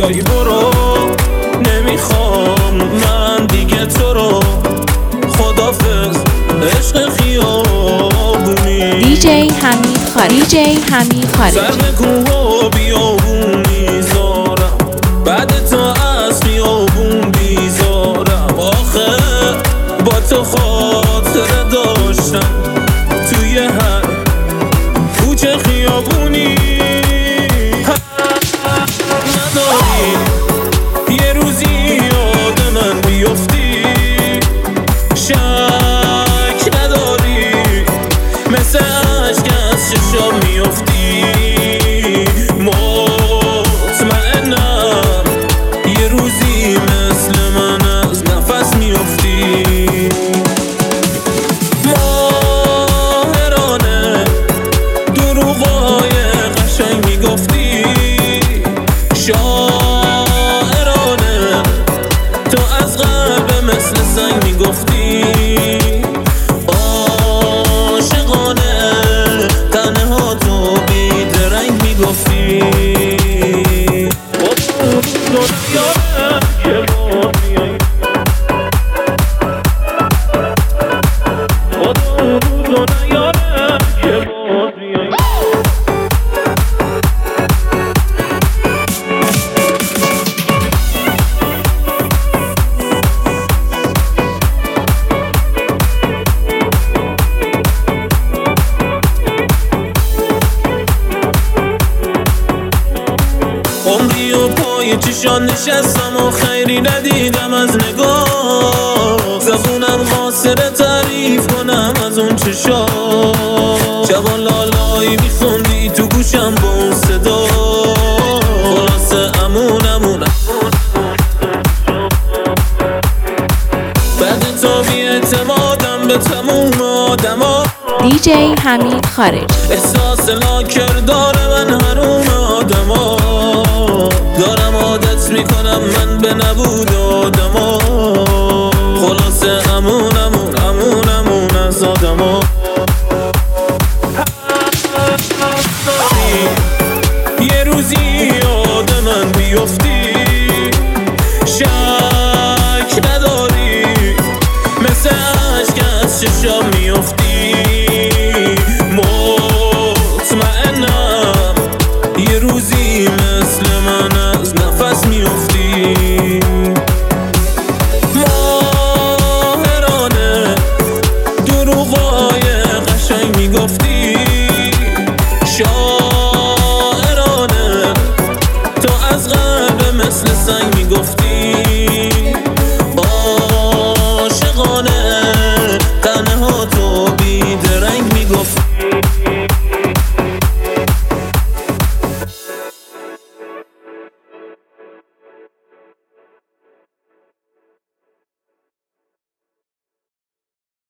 بیای برو، نمیخوام من دیگه تو رو. خدافظ عشق خیابونی. دیجی حمید خارجی. سر کوه و بیابون میذارم، بعد تا از خیابون بیزارم. آخه با تو خاطره داشتم توی هر کوچه خیابونی. نداری یه روزی یاد من بیفتی، شک نداری مثل عشق از چشام میفتی. مطمئنم یه روزی مثل من از نفس میفتی. ماهرانه دروغای قشنگ میگفتی، شاعرانه تو از قلب مثل سنگ میگفتی. عاشقانه تنها تو بیدرنگ میگفتی. عمری و پای چشان نشستم و خیری ندیدم از نگاه. زبونم قاصر تعریف کنم از اون چشا. جوان لالایی میخوندی تو گوشم با اون صدا. خلاصه امون بعد تا بی اعتمادم به تموم آدما. دیجی حمید خارجی. احساس لاکر داره من حروم آدما. دارم عادت میکنم من به نبود آدما. خلاصه امون از آدما. یه روزی یاد من بیفتی، شک نداری مثل عشق از چشام میفتی. مطمئنم یه روزی